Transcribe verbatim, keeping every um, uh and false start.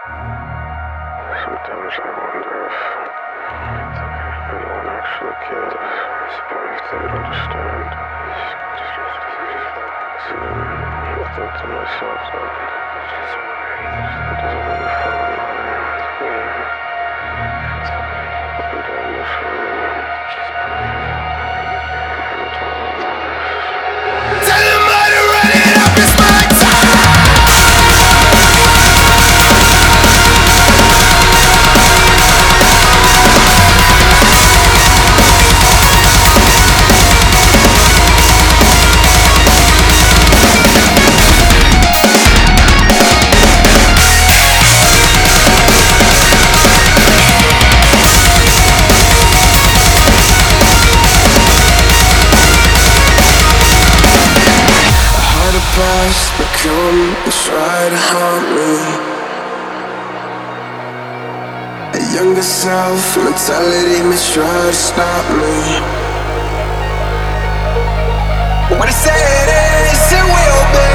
Sometimes I wonder if anyone actually cares, or if they would understand. See, I think to myself that it doesn't really fucking matter. Up and down this road. Tell him how to run it up, it's my time! Past become and try to haunt me. A younger self mentality may try to stop me. What I say it is, it will be.